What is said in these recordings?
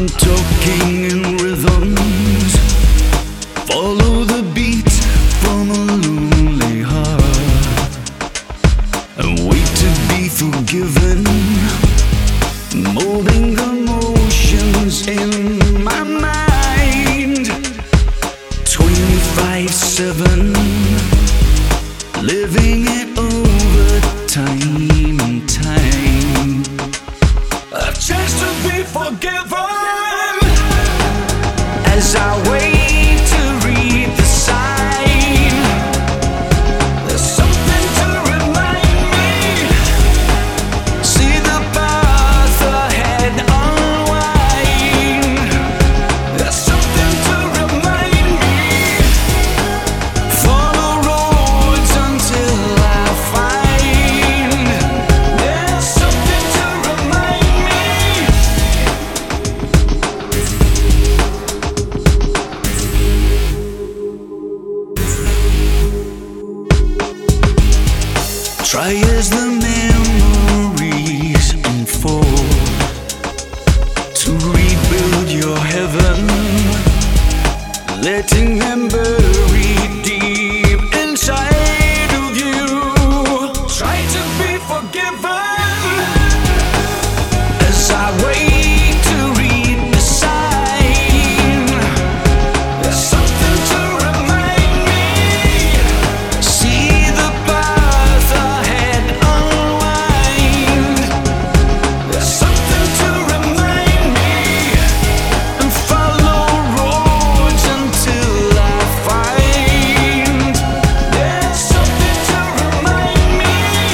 talking in rhythms. Follow the beat from a lonely heart and wait to be forgiven. Molding the motions in my mind. 25/7, living it over time and time. A chance to be forgiven. As I wait to read the sign, there's something to remind me. See the path ahead unwind. There's something to remind me. Follow roads until I find. There's something to remind me. Try as the memories unfold to rebuild your heaven, letting them bury deep inside of you. Try to be forgiven. As I wait to read the sign, there's something to remind me. See the path ahead unwind. There's something to remind me. And follow roads until I find. There's something to remind me.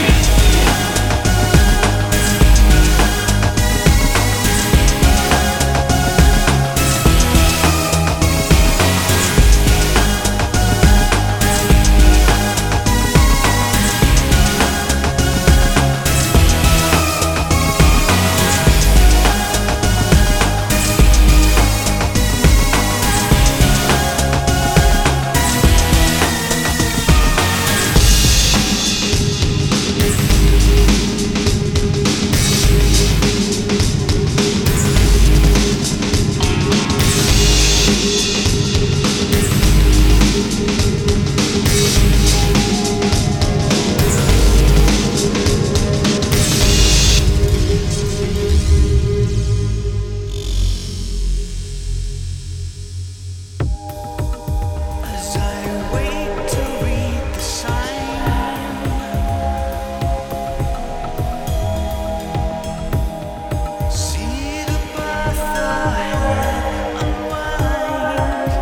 As I wait to read the sign, see the path ahead unwind.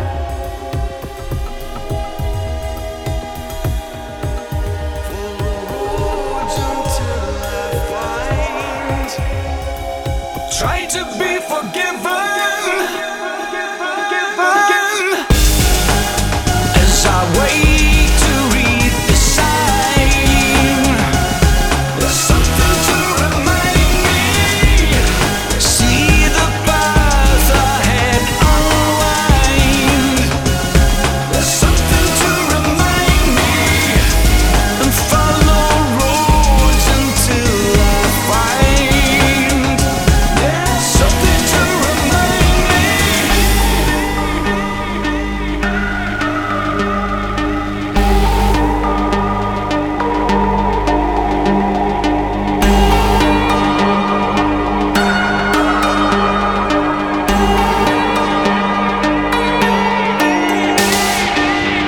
Follow roads until I find. Try to be forgiven.